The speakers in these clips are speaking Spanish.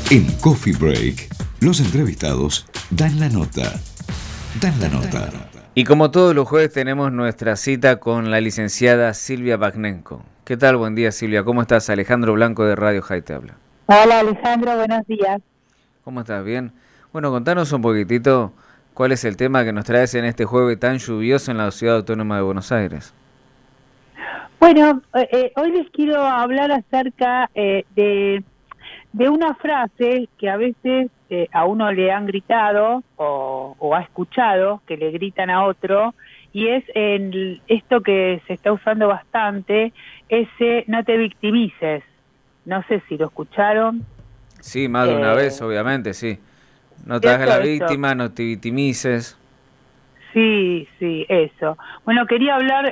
En Coffee Break, los entrevistados dan la nota. Dan la nota. Y como todos los jueves tenemos nuestra cita con la licenciada Silvia Bagnenko. ¿Qué tal? Buen día, Silvia. ¿Cómo estás? Alejandro Blanco de Radio High te habla. Hola, Alejandro. Buenos días. ¿Cómo estás? ¿Bien? Bueno, contanos un poquitito cuál es el tema que nos traes en este jueves tan lluvioso en la Ciudad Autónoma de Buenos Aires. Bueno, hoy les quiero hablar acerca de una frase que a veces a uno le han gritado o ha escuchado que le gritan a otro, y es esto que se está usando bastante, ese no te victimices. No sé si lo escucharon. Sí, más de una vez, obviamente, sí. No te hagas la víctima, no te victimices. Sí, eso. Bueno, quería hablar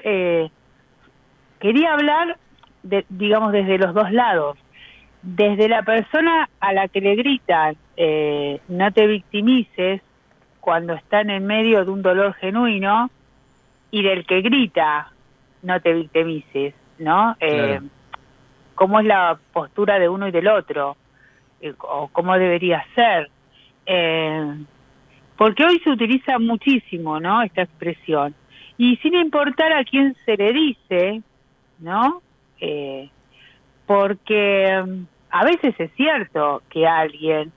digamos, desde los dos lados. Desde la persona a la que le gritan no te victimices cuando están en medio de un dolor genuino, y del que grita no te victimices, ¿no? Claro. Cómo es la postura de uno y del otro, o cómo debería ser. Porque hoy se utiliza muchísimo, ¿no?, esta expresión. Y sin importar a quién se le dice, ¿no? Porque a veces es cierto que alguien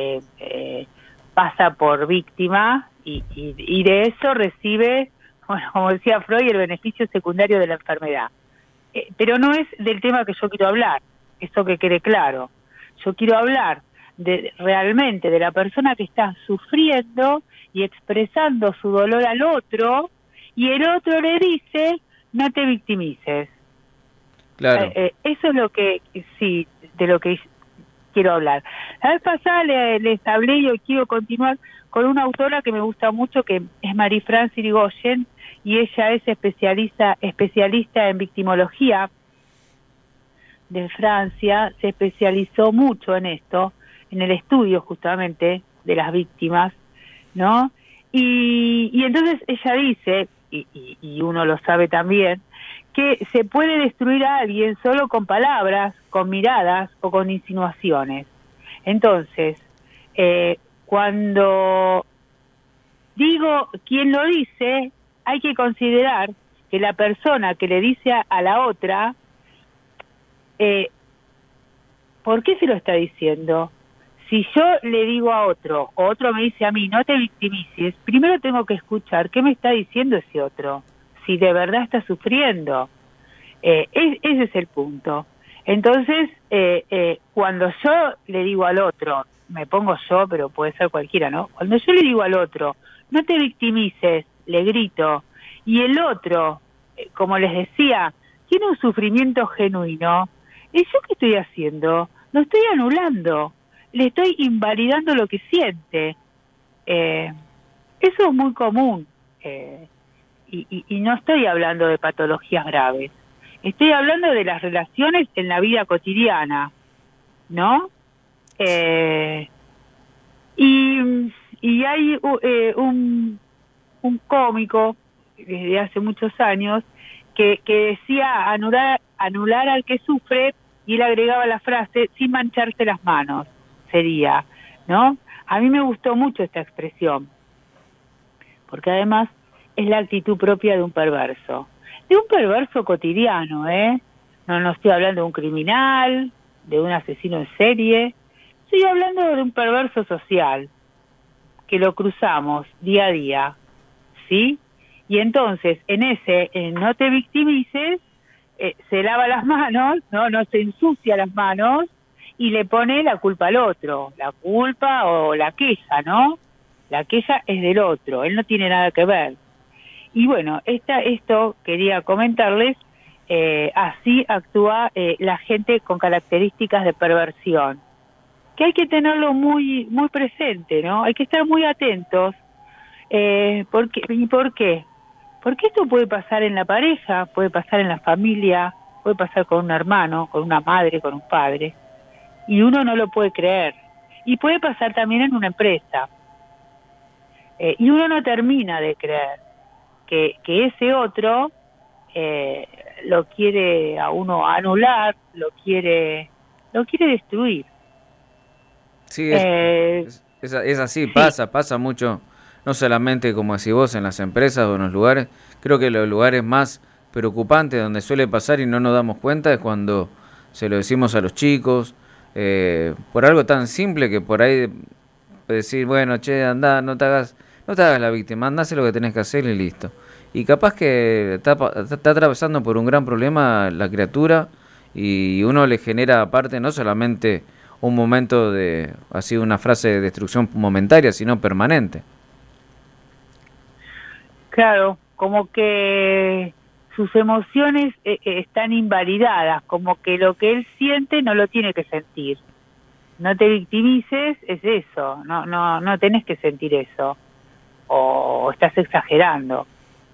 pasa por víctima y de eso recibe, bueno, como decía Freud, el beneficio secundario de la enfermedad. Pero no es del tema que yo quiero hablar, eso que quede claro. Yo quiero hablar realmente de la persona que está sufriendo y expresando su dolor al otro, y el otro le dice, no te victimices. Claro. Eso es lo que, sí, de lo que quiero hablar. La vez pasada les hablé, y hoy quiero continuar con una autora que me gusta mucho, que es Marie-France Irigoyen, y ella es especialista en victimología de Francia. Se especializó mucho en esto, en el estudio justamente de las víctimas, ¿no? Y entonces ella dice, y uno lo sabe también, que se puede destruir a alguien solo con palabras, con miradas o con insinuaciones. Entonces, cuando digo quién lo dice, hay que considerar que la persona que le dice a la otra, ¿por qué se lo está diciendo? Si yo le digo a otro, o otro me dice a mí, no te victimices, primero tengo que escuchar qué me está diciendo ese otro, si de verdad está sufriendo. Ese es el punto. Entonces, cuando yo le digo al otro, me pongo yo, pero puede ser cualquiera, ¿no? Cuando yo le digo al otro, no te victimices, le grito, y el otro, como les decía, tiene un sufrimiento genuino, ¿y yo qué estoy haciendo? Lo estoy anulando, le estoy invalidando lo que siente. Eso es muy común, y no estoy hablando de patologías graves. Estoy hablando de las relaciones en la vida cotidiana, ¿no? Y hay un cómico desde hace muchos años que decía anular al que sufre, y él agregaba la frase, sin mancharse las manos, sería, ¿no? A mí me gustó mucho esta expresión, porque además es la actitud propia de un perverso cotidiano, No estoy hablando de un criminal, de un asesino en serie, estoy hablando de un perverso social, que lo cruzamos día a día, ¿sí? Y entonces, en ese no te victimices, se lava las manos, no se ensucia las manos, y le pone la culpa al otro, la culpa o la queja, ¿no? La queja es del otro, él no tiene nada que ver. Y bueno, esto quería comentarles, así actúa la gente con características de perversión, que hay que tenerlo muy muy presente, ¿no? Hay que estar muy atentos. ¿Por qué? Porque esto puede pasar en la pareja, puede pasar en la familia, puede pasar con un hermano, con una madre, con un padre, y uno no lo puede creer. Y puede pasar también en una empresa. Y uno no termina de creer que ese otro lo quiere a uno anular, lo quiere destruir. Sí, Eh, es así, sí, pasa mucho, no solamente como decís vos en las empresas o en los lugares, creo que los lugares más preocupantes donde suele pasar y no nos damos cuenta es cuando se lo decimos a los chicos, por algo tan simple que por ahí decir, bueno, che, anda, no te hagas la víctima, anda, haz lo que tenés que hacer y listo. Y capaz que está atravesando por un gran problema la criatura y uno le genera aparte no solamente un momento de, así una frase de destrucción momentaria, sino permanente. claro, como que sus emociones están invalidadas, como que lo que él siente no lo tiene que sentir. No te victimices, es eso, no tenés que sentir eso, o estás exagerando.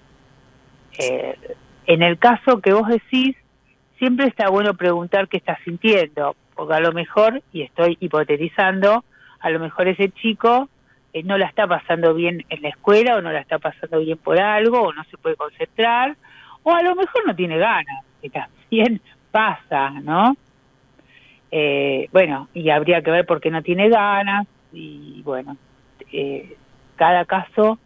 Eh, en el caso que vos decís, siempre está bueno preguntar qué estás sintiendo, porque a lo mejor, y estoy hipotetizando, a lo mejor ese chico no la está pasando bien en la escuela, o no la está pasando bien por algo, o no se puede concentrar, o a lo mejor no tiene ganas, que también pasa, ¿no? Bueno, y habría que ver por qué no tiene ganas, y bueno, eh, cada caso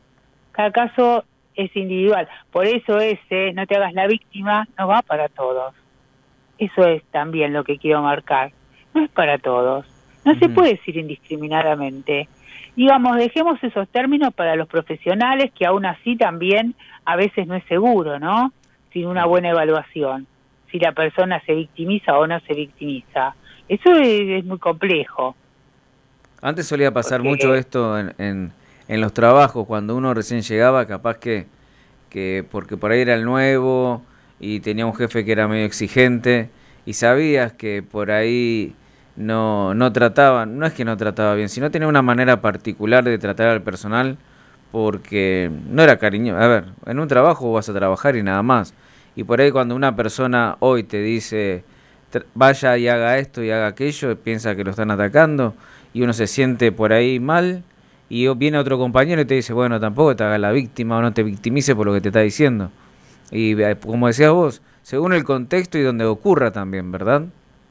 es individual. Por eso ese, no te hagas la víctima, no va para todos. Eso es también lo que quiero marcar. No es para todos. No se puede decir indiscriminadamente. Digamos, dejemos esos términos para los profesionales, que aún así también a veces no es seguro, ¿no? Sin una buena evaluación. Si la persona se victimiza o no se victimiza. Eso es muy complejo. Antes solía pasar Porque, mucho esto en los trabajos, cuando uno recién llegaba, capaz que porque por ahí era el nuevo y tenía un jefe que era medio exigente y sabías que por ahí no trataba, no es que no trataba bien, sino tenía una manera particular de tratar al personal porque no era cariñoso. A ver, en un trabajo vas a trabajar y nada más. Y por ahí cuando una persona hoy te dice vaya y haga esto y haga aquello, piensa que lo están atacando y uno se siente por ahí mal y viene otro compañero y te dice, bueno, tampoco te hagas la víctima o no te victimices por lo que te está diciendo. Y como decías vos, según el contexto y donde ocurra también, ¿verdad?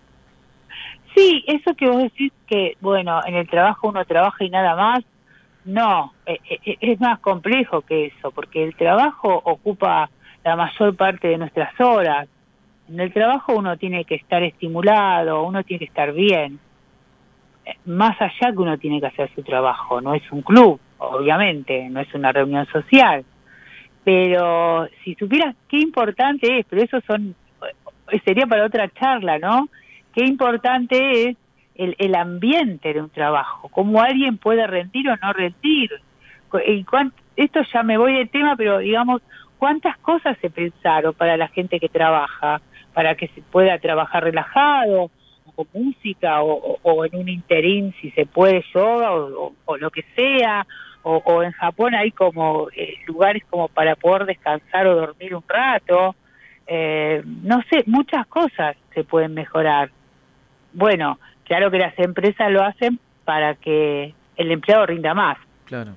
sí, eso que vos decís que, bueno, en el trabajo uno trabaja y nada más, no, es más complejo que eso, porque el trabajo ocupa la mayor parte de nuestras horas. En el trabajo uno tiene que estar estimulado, uno tiene que estar bien. Más allá que uno tiene que hacer su trabajo, no es un club, obviamente, no es una reunión social. Pero si supieras qué importante es, pero eso sería para otra charla, ¿no? Qué importante es el ambiente de un trabajo, cómo alguien puede rendir o no rendir. Y esto ya me voy del tema, pero digamos, ¿cuántas cosas se pensaron para la gente que trabaja? Para que se pueda trabajar relajado, o con música, o en un interín, si se puede, yoga, o lo que sea, o en Japón hay como lugares como para poder descansar o dormir un rato. No sé, muchas cosas se pueden mejorar. Bueno, claro que las empresas lo hacen para que el empleado rinda más, Claro.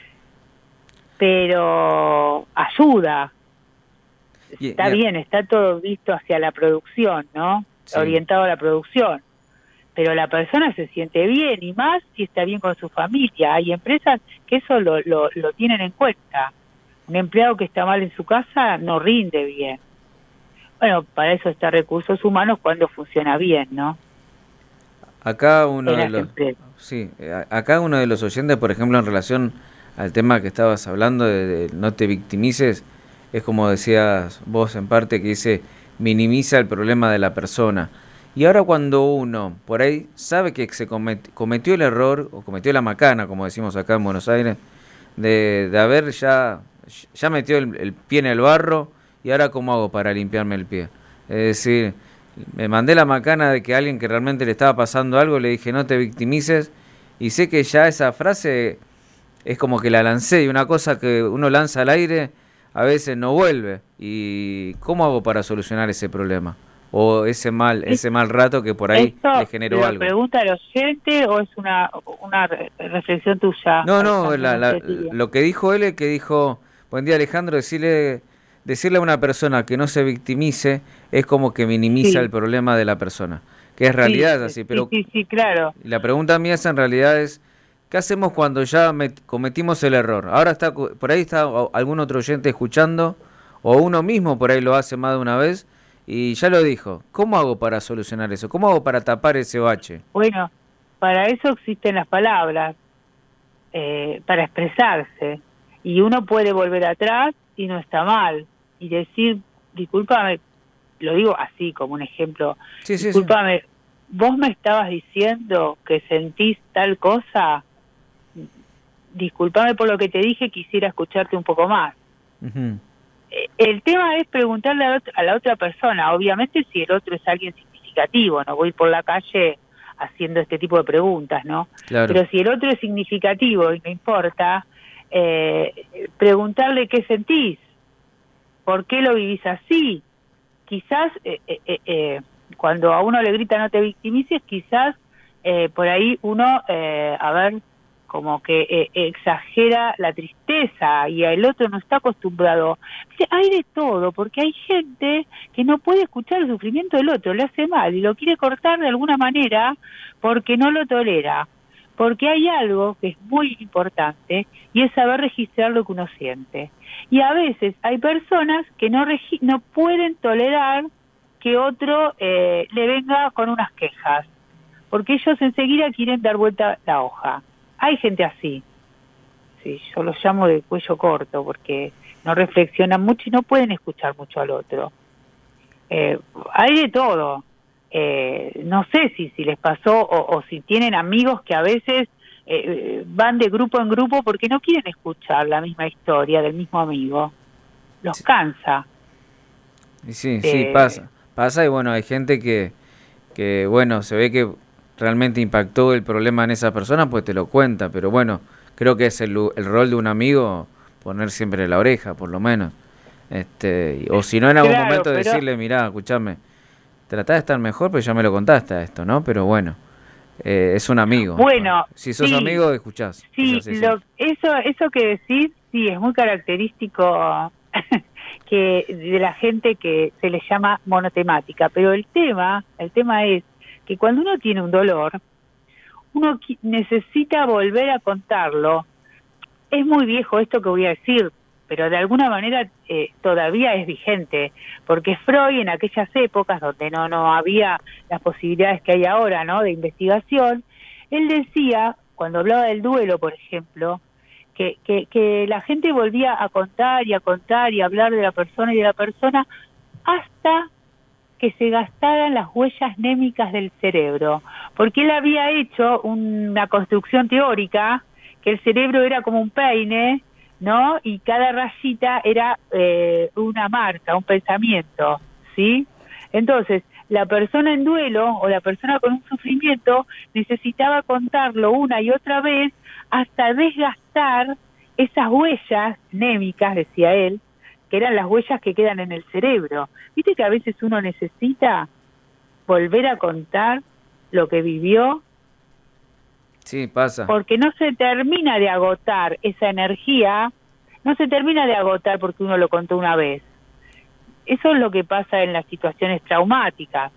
pero ayuda. Está Y bien, está todo visto hacia la producción, ¿no? sí. Orientado a la producción. Pero la persona se siente bien, y más si está bien con su familia. Hay empresas que eso lo tienen en cuenta. Un empleado que está mal en su casa no rinde bien. Bueno, para eso está Recursos Humanos cuando funciona bien, ¿no? Acá uno En de las los, empresas. sí, acá uno de los oyentes, por ejemplo, en relación al tema que estabas hablando de no te victimices, es como decías vos en parte que dice minimiza el problema de la persona. Y ahora cuando uno por ahí sabe que se cometió el error o cometió la macana, como decimos acá en Buenos Aires, de haber ya metió el pie en el barro y ahora cómo hago para limpiarme el pie. Es decir, me mandé la macana de que a alguien que realmente le estaba pasando algo, le dije no te victimices y sé que ya esa frase es como que la lancé y una cosa que uno lanza al aire a veces no vuelve. ¿Y cómo hago para solucionar ese problema? O ese mal rato que por ahí ¿Esto le generó lo algo. pregunta el oyente o es una reflexión tuya? No, Alejandro? No sé, Silvia. lo que dijo él es que dijo, buen día Alejandro, decirle a una persona que no se victimice es como que minimiza Sí, el problema de la persona. que es realidad, sí, así, pero sí, claro. la pregunta mía es en realidad es, ¿qué hacemos cuando ya cometimos el error? Ahora está, por ahí está algún otro oyente escuchando, o uno mismo por ahí lo hace más de una vez, y ya lo dijo. ¿Cómo hago para solucionar eso? ¿Cómo hago para tapar ese bache? Bueno, para eso existen las palabras, para expresarse. Y uno puede volver atrás y no está mal. Y decir, discúlpame, lo digo así como un ejemplo, Sí, sí, sí. discúlpame, vos me estabas diciendo que sentís tal cosa, discúlpame por lo que te dije, quisiera escucharte un poco más. Ujú. El tema es preguntarle a la otra persona, obviamente si el otro es alguien significativo, no voy por la calle haciendo este tipo de preguntas, ¿no? Claro. Pero si el otro es significativo y no importa, preguntarle qué sentís, por qué lo vivís así. Quizás cuando a uno le grita no te victimices, quizás por ahí uno, a ver, como que exagera la tristeza y el otro no está acostumbrado. Hay de todo, porque hay gente que no puede escuchar el sufrimiento del otro, le hace mal y lo quiere cortar de alguna manera porque no lo tolera. Porque hay algo que es muy importante y es saber registrar lo que uno siente. Y a veces hay personas que no pueden tolerar que otro le venga con unas quejas, porque ellos enseguida quieren dar vuelta la hoja. Hay gente así, sí, yo los llamo de cuello corto, porque no reflexionan mucho y no pueden escuchar mucho al otro. Hay de todo. No sé si les pasó o si tienen amigos que a veces van de grupo en grupo porque no quieren escuchar la misma historia del mismo amigo. Los Sí. cansa. Y sí, pasa y bueno, hay gente que bueno, se ve que realmente impactó el problema en esa persona, pues te lo cuenta, pero bueno, creo que es el rol de un amigo poner siempre la oreja, por lo menos. O si no, en algún Claro, momento pero decirle, mirá, escuchame, tratá de estar mejor, pero ya me lo contaste a esto, ¿no? Pero bueno, es un amigo. bueno, Si sos sí, amigo, escuchás. Es sí, así siempre. eso que decís, sí, es muy característico que de la gente que se le llama monotemática, pero el tema es que cuando uno tiene un dolor, uno necesita volver a contarlo. Es muy viejo esto que voy a decir, pero de alguna manera todavía es vigente, porque Freud en aquellas épocas donde no había las posibilidades que hay ahora, ¿no?, de investigación, él decía, cuando hablaba del duelo, por ejemplo, que la gente volvía a contar y a contar y a hablar de la persona y de la persona hasta que se gastaran las huellas némicas del cerebro, porque él había hecho una construcción teórica que el cerebro era como un peine, ¿no? Y cada rayita era una marca, un pensamiento, ¿sí? Entonces, la persona en duelo o la persona con un sufrimiento necesitaba contarlo una y otra vez hasta desgastar esas huellas némicas, decía él, que eran las huellas que quedan en el cerebro. ¿Viste que a veces uno necesita volver a contar lo que vivió? Sí, pasa. Porque no se termina de agotar esa energía, no se termina de agotar porque uno lo contó una vez. Eso es lo que pasa en las situaciones traumáticas.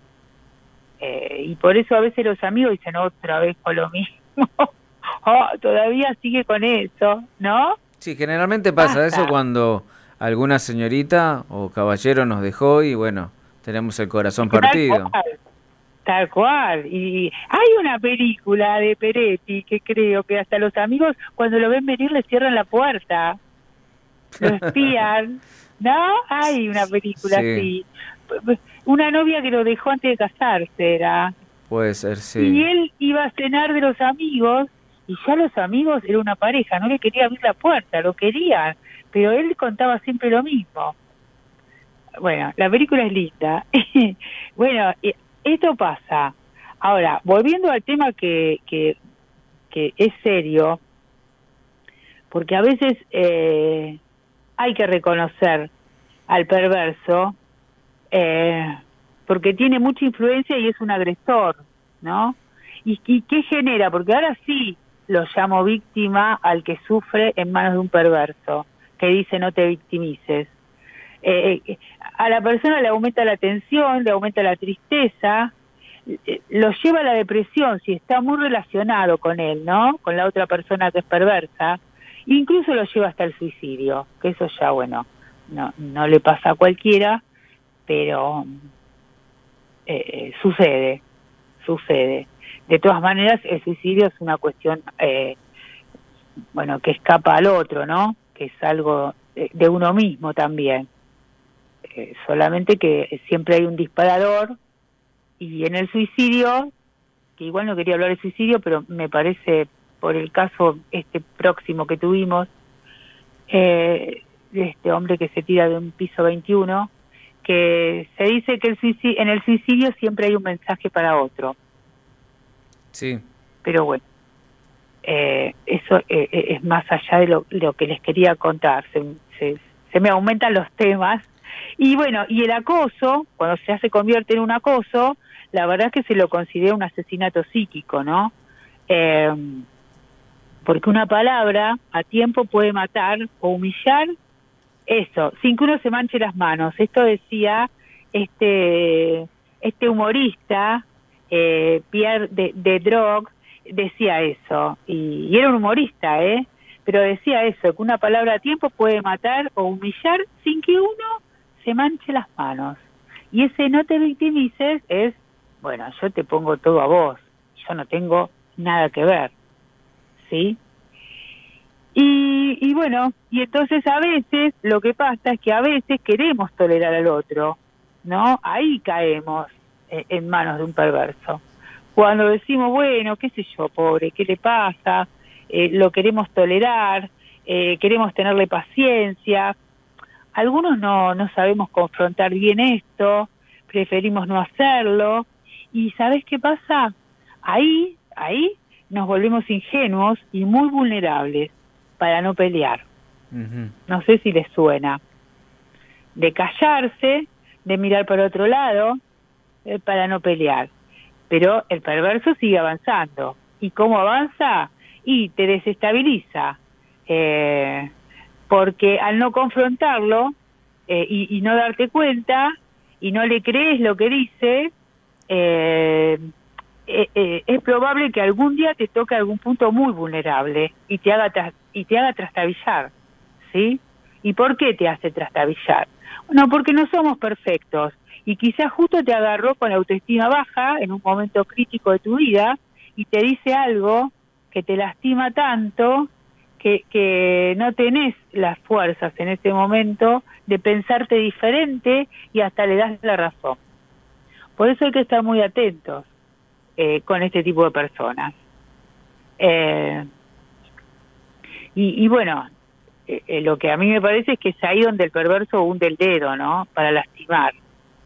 Y por eso a veces los amigos dicen otra vez con lo mismo. Oh, todavía sigue con eso, ¿no? Sí, generalmente pasa eso cuando alguna señorita o caballero nos dejó y bueno, tenemos el corazón partido. Tal cual. Y hay una película de Peretti que creo que hasta los amigos cuando lo ven venir le cierran la puerta, lo espían, ¿no? Hay una película así. Una novia que lo dejó antes de casarse era. Puede ser, sí. Y él iba a cenar de los amigos y ya los amigos era una pareja, no le quería abrir la puerta, lo querían, pero él contaba siempre lo mismo. Bueno, la película es linda. Bueno, esto pasa. Ahora, volviendo al tema que es serio, porque a veces hay que reconocer al perverso, porque tiene mucha influencia y es un agresor, ¿no? ¿Y qué genera? Porque ahora sí lo llamo víctima al que sufre en manos de un perverso, que dice no te victimices. A la persona le aumenta la tensión, le aumenta la tristeza, lo lleva a la depresión si está muy relacionado con él, ¿no? Con la otra persona que es perversa, incluso lo lleva hasta el suicidio, que eso ya, bueno, no le pasa a cualquiera, pero sucede. De todas maneras, el suicidio es una cuestión, bueno, que escapa al otro, ¿no? Que es algo de uno mismo también. Solamente que siempre hay un disparador, y en el suicidio, que igual no quería hablar de suicidio, pero me parece, por el caso próximo que tuvimos, de este hombre que se tira de un piso 21, que se dice que en el suicidio siempre hay un mensaje para otro. Sí. Pero bueno, eso es más allá de lo que les quería contar. Se me aumentan los temas. Y bueno, y el acoso, cuando ya se convierte en un acoso, la verdad es que se lo considera un asesinato psíquico, ¿no? Porque una palabra a tiempo puede matar o humillar, eso, sin que uno se manche las manos. Esto decía este humorista, Pierre de Drogue, decía eso, y era un humorista, pero decía eso, que una palabra a tiempo puede matar o humillar sin que uno se manche las manos. Y ese no te victimices es, bueno, yo te pongo todo a vos, yo no tengo nada que ver, ¿sí? Y bueno, y entonces a veces lo que pasa es que a veces queremos tolerar al otro, ¿no? Ahí caemos en manos de un perverso. Cuando decimos, bueno, qué sé yo, pobre, ¿qué le pasa? Lo queremos tolerar, queremos tenerle paciencia. Algunos no sabemos confrontar bien esto, preferimos no hacerlo. ¿Y sabes qué pasa? Ahí nos volvemos ingenuos y muy vulnerables para no pelear. Uh-huh. No sé si les suena. De callarse, de mirar para otro lado, para no pelear. Pero el perverso sigue avanzando. ¿Y cómo avanza? Y te desestabiliza. Porque al no confrontarlo y no darte cuenta y no le crees lo que dice, es probable que algún día te toque algún punto muy vulnerable y te haga trastabillar, ¿sí? ¿Y por qué te hace trastabillar? Bueno, porque no somos perfectos y quizás justo te agarró con la autoestima baja en un momento crítico de tu vida y te dice algo que te lastima tanto que no tenés las fuerzas en ese momento de pensarte diferente y hasta le das la razón. Por eso hay que estar muy atentos con este tipo de personas. Y bueno, lo que a mí me parece es que es ahí donde el perverso hunde el dedo, ¿no? Para lastimar.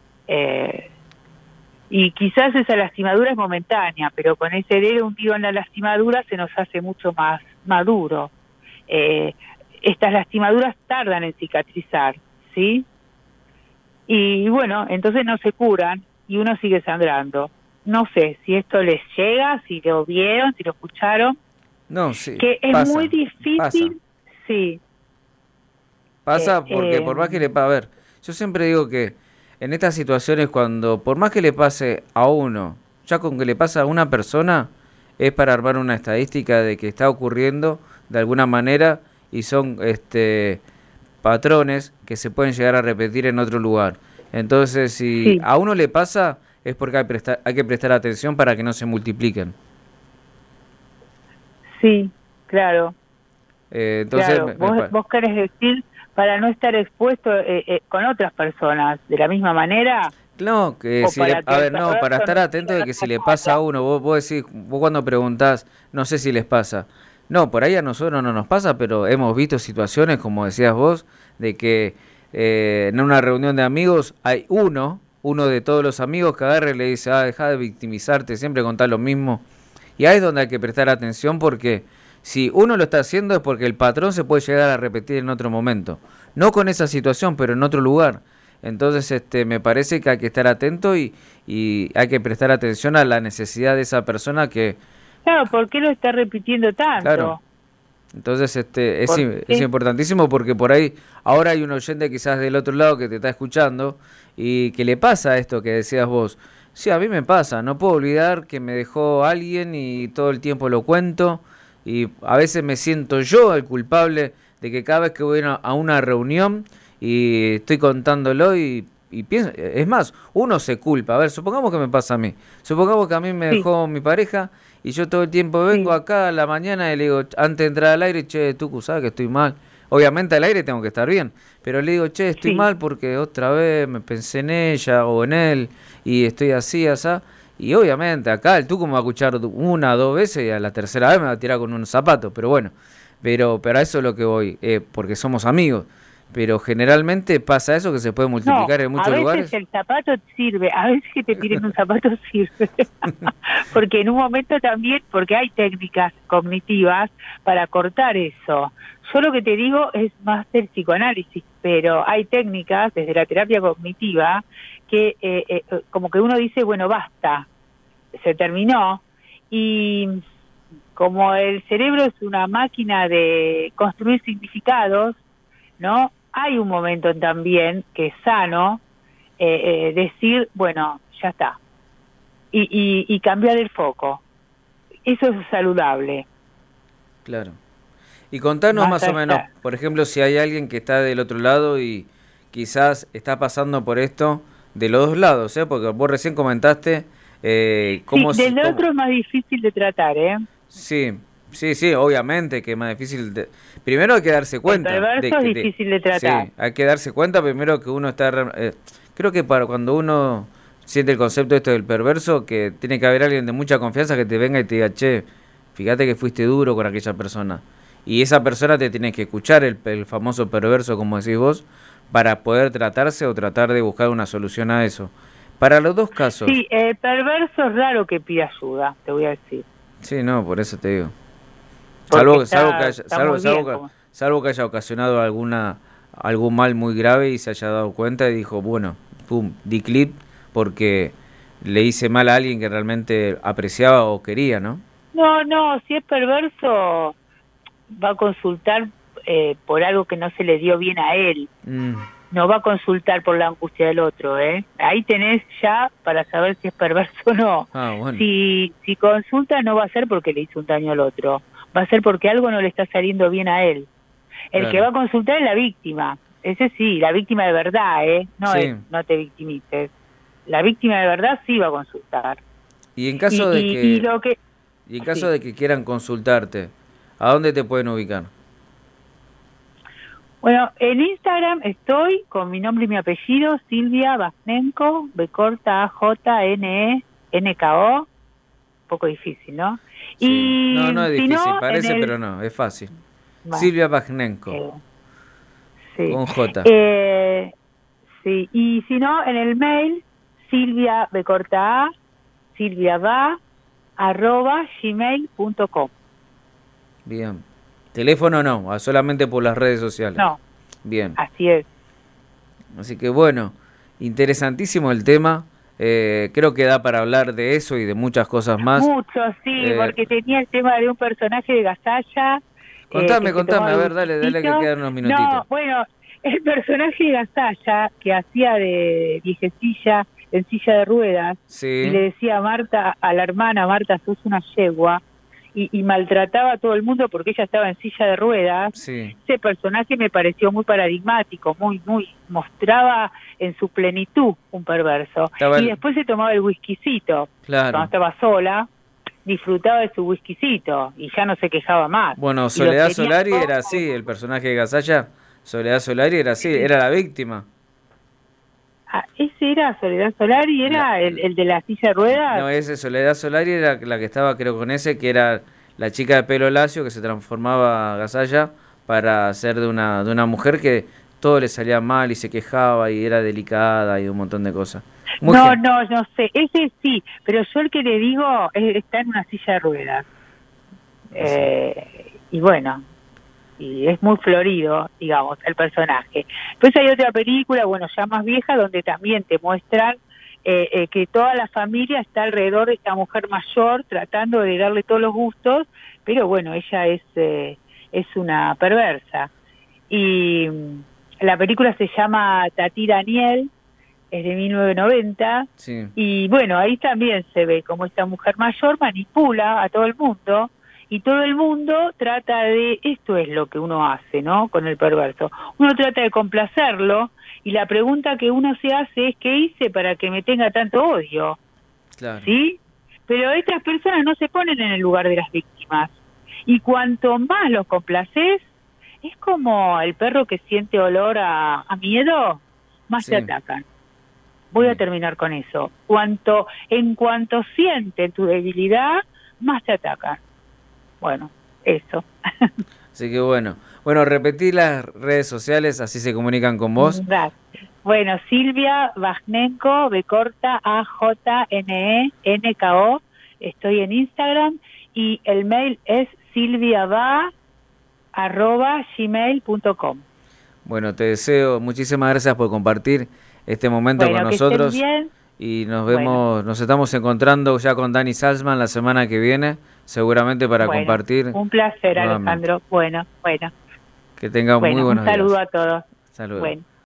Y quizás esa lastimadura es momentánea, pero con ese dedo hundido en la lastimadura se nos hace mucho más maduro. Estas lastimaduras tardan en cicatrizar, ¿sí? Y bueno, entonces no se curan y uno sigue sangrando. No sé si esto les llega, si lo vieron, si lo escucharon. No, sí. Que es pasa, muy difícil, pasa. sí. Pasa porque por más que le pase, a ver, yo siempre digo que en estas situaciones cuando, por más que le pase a uno, ya con que le pasa a una persona, es para armar una estadística de que está ocurriendo de alguna manera y son patrones que se pueden llegar a repetir en otro lugar. Entonces, si a uno le pasa, es porque hay que prestar atención para que no se multipliquen. Sí, claro. Entonces, claro. ¿Vos querés decir para no estar expuesto con otras personas de la misma manera? No, que si para estar atento de que si le pasa a uno, vos decís, vos cuando preguntás, no sé si les pasa. No, por ahí a nosotros no nos pasa, pero hemos visto situaciones, como decías vos, de que en una reunión de amigos hay uno de todos los amigos que agarra y le dice, deja de victimizarte, siempre contás lo mismo. Y ahí es donde hay que prestar atención porque si uno lo está haciendo es porque el patrón se puede llegar a repetir en otro momento. No con esa situación, pero en otro lugar. Entonces me parece que hay que estar atento y hay que prestar atención a la necesidad de esa persona que... Claro, ¿por qué lo está repitiendo tanto? Claro. Entonces es importantísimo porque por ahí ahora hay un oyente quizás del otro lado que te está escuchando y que le pasa esto que decías vos. Sí, a mí me pasa, no puedo olvidar que me dejó alguien y todo el tiempo lo cuento y a veces me siento yo el culpable de que cada vez que voy a una reunión y estoy contándolo y pienso, es más, uno se culpa. A ver, supongamos que me pasa a mí, supongamos que a mí me Sí, dejó mi pareja y yo todo el tiempo vengo sí, acá a la mañana y le digo, antes de entrar al aire, che, Tucu, ¿sabes que estoy mal? Obviamente al aire tengo que estar bien, pero le digo, che, estoy sí. mal porque otra vez me pensé en ella o en él y estoy así, asá. Y obviamente acá el Tucu me va a escuchar una, dos veces y a la tercera vez me va a tirar con unos zapatos, pero bueno, pero a eso es lo que voy, porque somos amigos. Pero generalmente pasa eso que se puede No, multiplicar en a muchos veces lugares. el zapato sirve, a veces que te tiren un zapato sirve, porque en un momento también, porque hay técnicas cognitivas para cortar eso. Yo lo que te digo es más del psicoanálisis, pero hay técnicas desde la terapia cognitiva que como que uno dice, bueno, basta, se terminó, y como el cerebro es una máquina de construir significados, ¿no? Hay un momento también que es sano decir, bueno, ya está, y cambiar el foco. Eso es saludable. Claro. Y contanos Más más o menos, allá. por ejemplo, si hay alguien que está del otro lado y quizás está pasando por esto de los dos lados, ¿eh? Porque vos recién comentaste Sí, cómo, del cómo... otro es más difícil de tratar, ¿eh? Sí, sí, sí, obviamente que es más difícil. Primero hay que darse El cuenta de perverso es que... difícil de tratar. Sí, hay que darse cuenta primero que uno está... creo que para cuando uno siente el concepto esto del perverso, que tiene que haber alguien de mucha confianza que te venga y te diga, che, fíjate que fuiste duro con aquella persona. Y esa persona te tiene que escuchar, el famoso perverso, como decís vos, para poder tratarse o tratar de buscar una solución a eso. Para los dos casos. Sí, el perverso es raro que pida ayuda, te voy a decir, Sí, no, por eso te digo. porque Salvo que haya, está muy bien. salvo que haya ocasionado algún mal muy grave y se haya dado cuenta y dijo, bueno, pum, di clip porque le hice mal a alguien que realmente apreciaba o quería, ¿no? No, no, si es perverso, va a consultar por algo que no se le dio bien a él. Mm, No va a consultar por la angustia del otro, ¿eh? Ahí tenés ya para saber si es perverso o no. ah, bueno, Si consulta no va a ser porque le hizo un daño al otro, va a ser porque algo no le está saliendo bien a él. El que claro. va a consultar es la víctima, ese sí, la víctima de verdad, ¿eh? No Sí. no te victimices. La víctima de verdad sí va a consultar. Y en Y, caso de y que, lo que... y en caso Sí. de que quieran consultarte, ¿a dónde te pueden ubicar? Bueno, en Instagram estoy con mi nombre y mi apellido, Silvia Vajnenko, B corta A J N E N K O, un poco difícil, ¿no? Sí. No, Y no es si difícil, no, en parece, el... pero no, es fácil. Bueno, Silvia Pagnenko, eh, sí. con J. Sí, y si no, en el mail, Silvia B corta A, Silvia va, @gmail.com. Bien. Teléfono no, solamente por las redes sociales. No, Bien. así es. Así que bueno, interesantísimo el tema. Creo que da para hablar de eso y de muchas cosas más. Mucho, sí, Eh, porque tenía el tema de un personaje de Gazalla. contame, Que se tomaba a el ver, dale, que whiskycito. quedan unos minutitos. No, bueno, el personaje de Gazalla, que hacía de viejecilla en silla de ruedas, y le Sí, decía a Marta, a la hermana, Marta, sos una yegua, y maltrataba a todo el mundo porque ella estaba en silla de ruedas. sí. Ese personaje me pareció muy paradigmático, muy mostraba en su plenitud un perverso. Estaba Y el- después se tomaba el whiskycito, cuando Claro. estaba sola, disfrutaba de su whiskycito y ya no se quejaba más. Bueno, Y lo Soledad quería Solari todo. era así, el personaje de Gasalla. Soledad Solari era así, era la víctima. Ah, ese era Soledad Solari, La- era el de la silla de ruedas. no, ese Soledad Solari era la que estaba, creo, con ese, que era la chica de pelo lacio que se transformaba a Gasalla para ser de una mujer que todo le salía mal y se quejaba y era delicada y un montón de cosas. Muy No, gen- no sé, ese sí, pero yo el que le digo está en una silla de ruedas. Y bueno, y es muy florido, digamos, el personaje. Después hay otra película, bueno, ya más vieja, donde también te muestran que toda la familia está alrededor de esta mujer mayor tratando de darle todos los gustos, pero bueno, ella es una perversa. Y la película se llama Tati Daniel, es de 1990, Sí, y bueno, ahí también se ve como esta mujer mayor manipula a todo el mundo, y todo el mundo trata de, esto es lo que uno hace, ¿no? Con el perverso. Uno trata de complacerlo, y la pregunta que uno se hace es, ¿qué hice para que me tenga tanto odio? claro. ¿Sí? Pero estas personas no se ponen en el lugar de las víctimas. Y cuanto más los complaces, es como el perro que siente olor a miedo, más Sí. te atacan. Voy a Bien. terminar con eso. En cuanto sienten tu debilidad, más te atacan. Bueno, eso. Así que bueno. Bueno, repetí las redes sociales, así se comunican con vos. Gracias. Bueno, Silvia Vajnenko, B corta AJNENKO. Estoy en Instagram y el mail es silviava@gmail.com. Bueno, te deseo muchísimas gracias por compartir este momento Bueno, con que estén nosotros. bien. Y nos Bueno. vemos, nos estamos encontrando ya con Dani Salzman la semana que viene, seguramente para Bueno, compartir un placer, nuevamente. Alejandro. Bueno. Que tengan muy Bueno, un buenos saludo días. a todos. Saludos. Bueno.